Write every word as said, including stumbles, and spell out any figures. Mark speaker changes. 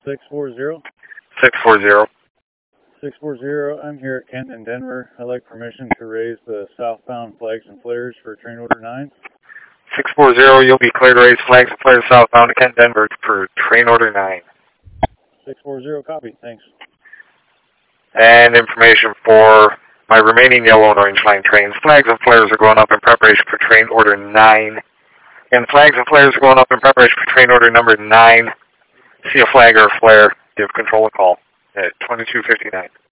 Speaker 1: six four zero.
Speaker 2: six four zero.
Speaker 1: six four zero, I'm here at Kent and Denver. I'd like permission to raise the southbound flags and flares for train order nine.
Speaker 2: six four zero, you'll be cleared to raise flags and flares southbound to Kent, Denver for train order nine.
Speaker 1: six four zero, copy, thanks.
Speaker 2: And information for my remaining yellow and orange line trains. Flags and flares are going up in preparation for train order nine. And flags and flares are going up in preparation for train order number nine. See a flag or a flare, give control a call at twenty-two fifty-nine.